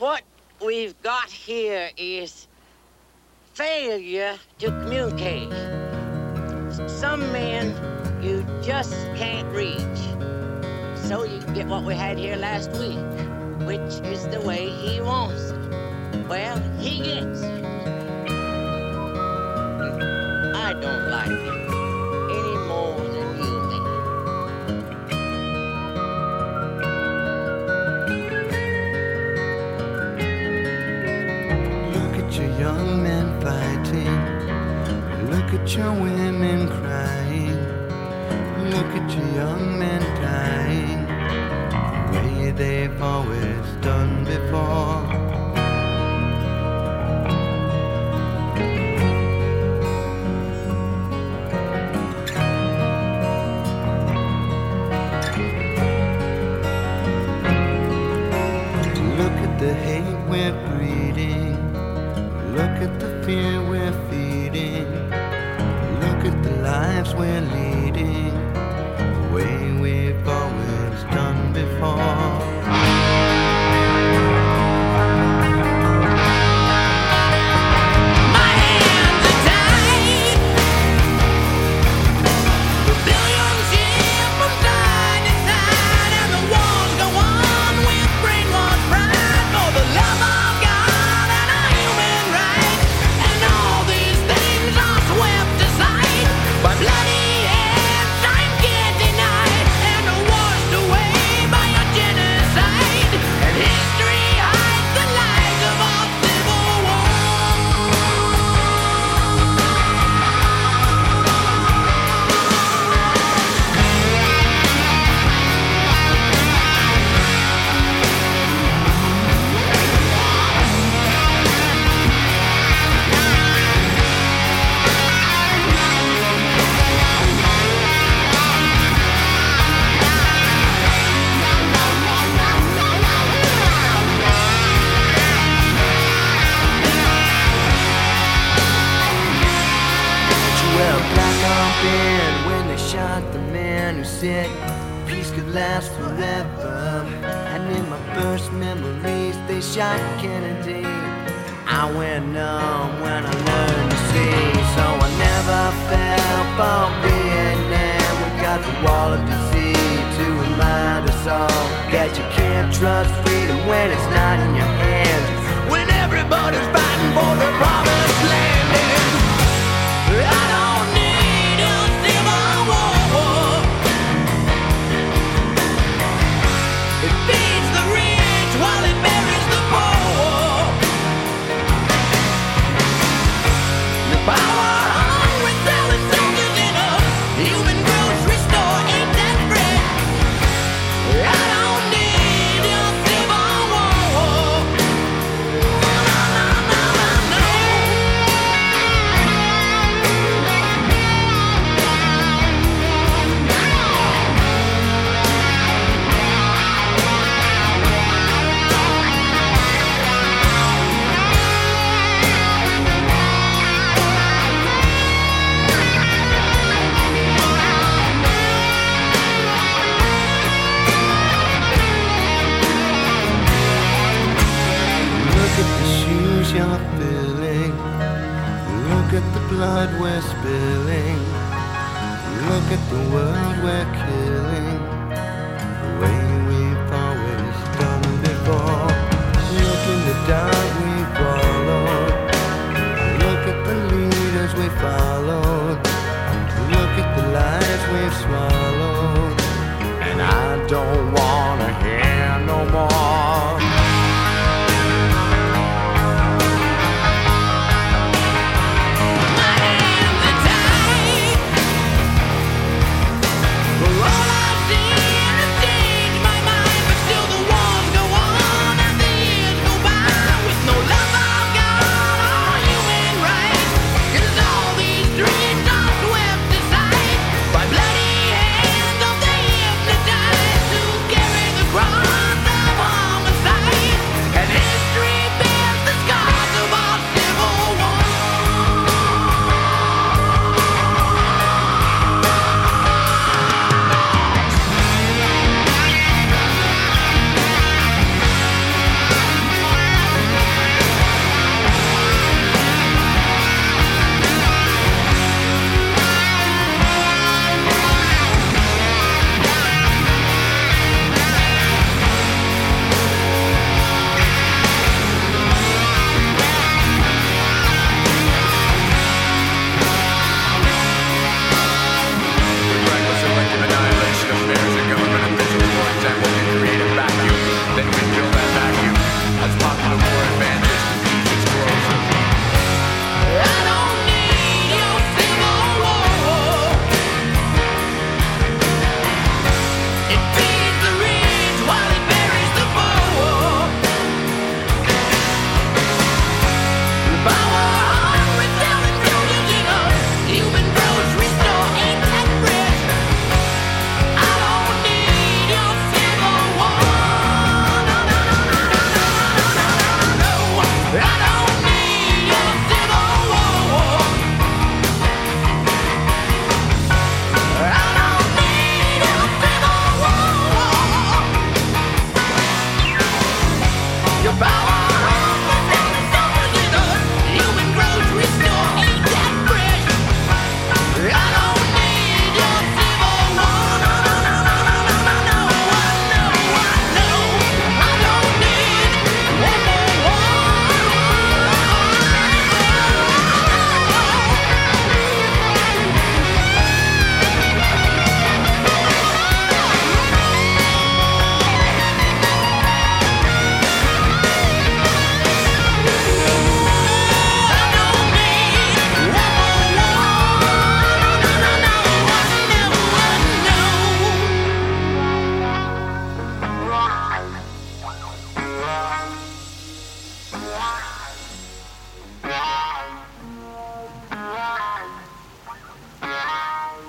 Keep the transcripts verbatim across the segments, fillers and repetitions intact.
What we've got here is failure to communicate. Some men you just can't reach. So you get what we had here last week, which is the way he wants it. Well, he gets it. I don't like it any more than you do. Look at your young men fighting. Look at your women crying. Look at your young men dying the way they've always done before. Look at the hate we're breeding. Look at the fear we're feeding. Look at the lives we're leading the way we've always done before. When they shot the man who said peace could last forever, and in my first memories they shot Kennedy. I went numb when I learned to see, so I never fell for Vietnam. We got the wall of deceit to remind us all that you can't trust freedom when it's not in your hands, when everybody's fighting for the promised land. And I don't need a civil war. It feeds the rich while it buries the poor. The power hungry selling soldiers in a human grocery store ain't that bread. I don't need a civil war. No, no, no, no, no. Look at the shoes you're filling. Look at the blood we're spilling. Look at the world we're killing the way we've always done before. Look in the dark we followed. Look at the leaders we followed. Look at the lies we've swallowed. And I don't wanna hear no more. By bloody hands of the hypnotized.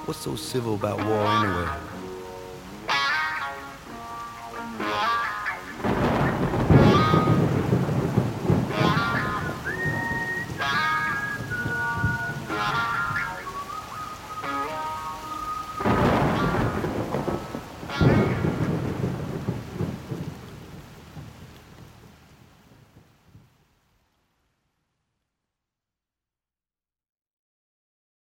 What's so civil about war anyway?